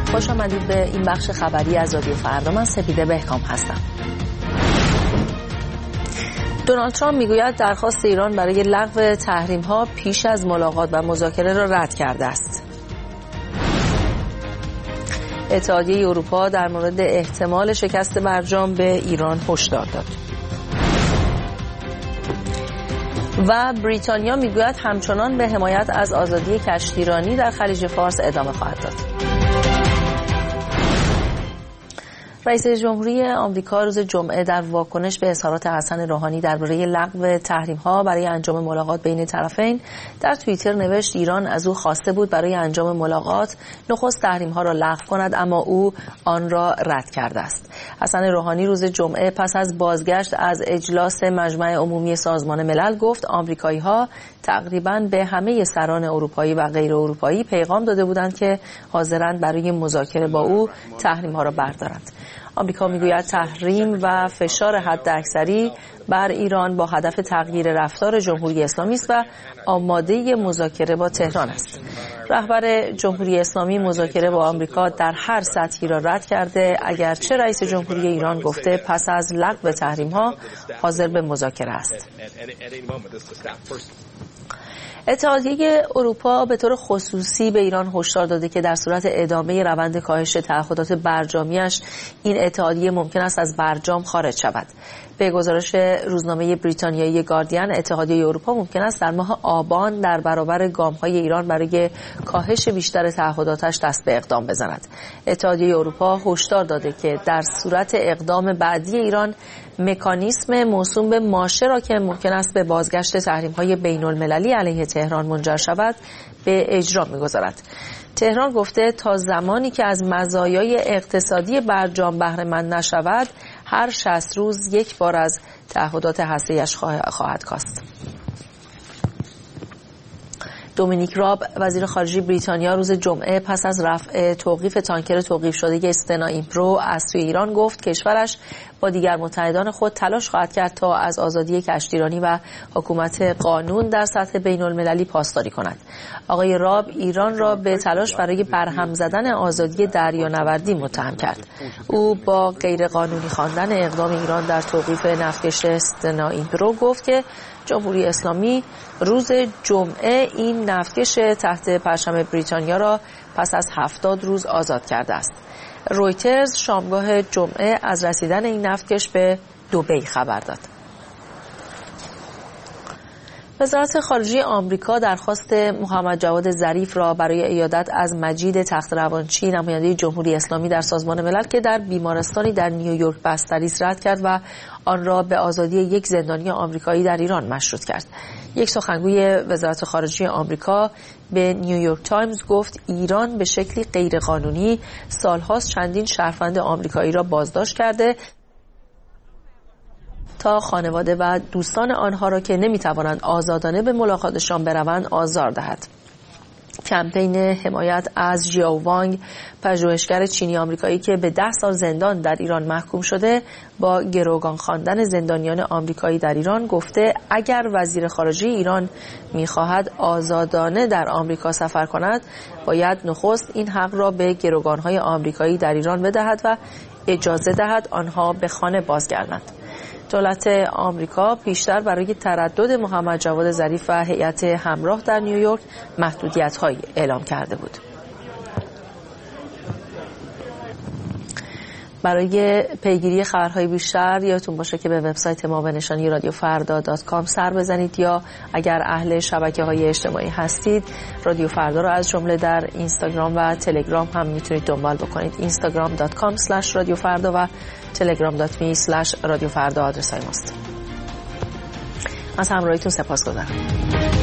خوش آمدید به این بخش خبری از رادیو فردا. من سپیده بهکام هستم. دونالد ترامپ میگوید درخواست ایران برای لغو تحریم‌ها پیش از ملاقات و مذاکره را رد کرده است. اتحادیه اروپا در مورد احتمال شکست برجام به ایران هشدار داد. و بریتانیا میگوید همچنان به حمایت از آزادی کشتیرانی در خلیج فارس ادامه خواهد داد. رئیس جمهوری آمریکا روز جمعه در واکنش به اظهارات حسن روحانی درباره لغو تحریم‌ها برای انجام ملاقات بین طرفین در توییتر نوشت ایران از او خواسته بود برای انجام ملاقات نخست تحریم‌ها را لغو کند، اما او آن را رد کرده است. حسن روحانی روز جمعه پس از بازگشت از اجلاس مجمع عمومی سازمان ملل گفت آمریکایی‌ها تقریباً به همه سران اروپایی و غیر اروپایی پیغام داده بودند که حاضرند برای مذاکره با او تحریم‌ها را بردارند. آمریکا میگوید تحریم و فشار حداکثری بر ایران با هدف تغییر رفتار جمهوری اسلامی است و آماده مذاکره با تهران است. رهبر جمهوری اسلامی مذاکره با آمریکا در هر سطحی را رد کرده، اگرچه رئیس جمهوری ایران گفته پس از لغو تحریم‌ها حاضر به مذاکره است. اتحادیه اروپا به طور خصوصی به ایران هشدار داده که در صورت ادامه روند کاهش تعهدات برجامیش این اتحادیه ممکن است از برجام خارج شود. به گزارش روزنامه بریتانیایی گاردین، اتحادیه اروپا ممکن است در ماه آبان در برابر گام‌های ایران برای کاهش بیشتر تعهداتش دست به اقدام بزند. اتحادیه اروپا هشدار داده که در صورت اقدام بعدی ایران مکانیسم موسوم به ماشه را که ممکن است به بازگشت تحریم‌های بین‌المللی علیه تهران منجر شود به اجرا می‌گذارد. تهران گفته تا زمانی که از مزایای اقتصادی برجام بهره مند نشود هر 60 روز یک بار از تعهدات هسته‌ایش خواهد کاست. دومینیک راب وزیر خارجه بریتانیا روز جمعه پس از رفع توقیف تانکر توقیف شده استنا ایمپرو از سوی ایران گفت کشورش با دیگر متحدان خود تلاش خواهد کرد تا از آزادی کشتیرانی و حکومت قانون در سطح بین‌المللی پاسداری کند. آقای راب ایران را به تلاش برای برهم زدن آزادی دریانوردی متهم کرد. او با غیرقانونی خواندن اقدام ایران در توقیف نفتکش استنا ایمپرو گفت که جمهوری اسلامی روز جمعه این نفتکش تحت پرچم بریتانیا را پس از 70 روز آزاد کرده است. رویترز شامگاه جمعه از رسیدن این نفتکش به دبی خبر داد. وزارت خارجه آمریکا درخواست محمد جواد ظریف را برای عیادت از مجید تخت‌روانچی نماینده جمهوری اسلامی در سازمان ملل که در بیمارستانی در نیویورک بستری است رد کرد و آن را به آزادی یک زندانی آمریکایی در ایران مشروط کرد. یک سخنگوی وزارت خارجه آمریکا به نیویورک تایمز گفت ایران به شکلی غیرقانونی سالهاست چندین شهروند آمریکایی را بازداشت کرده تا خانواده و دوستان آنها را که نمیتوانند آزادانه به ملاقاتشان بروند آزار دهد. کمپین حمایت از ژیاو وانگ، پژوهشگر چینی آمریکایی که به 10 سال زندان در ایران محکوم شده، با گروگان خواندن زندانیان آمریکایی در ایران گفته اگر وزیر خارجه ایران می‌خواهد آزادانه در آمریکا سفر کند، باید نخست این حق را به گروگان‌های آمریکایی در ایران بدهد و اجازه دهد آنها به خانه بازگردند. دولت آمریکا پیشتر برای تردد محمد جواد ظریف و هیئت همراه در نیویورک محدودیت‌هایی اعلام کرده بود. برای پیگیری خبرهای بیشتر یادتون باشه که به وبسایت ما به نشانی radiofarda.com سر بزنید یا اگر اهل شبکه‌های اجتماعی هستید رادیو فردا رو از جمله در اینستاگرام و تلگرام هم میتونید دنبال بکنید. instagram.com/radiofarda و telegram.me/radiofarda آدرس‌های ماست. از همراهیتون سپاسگزارم.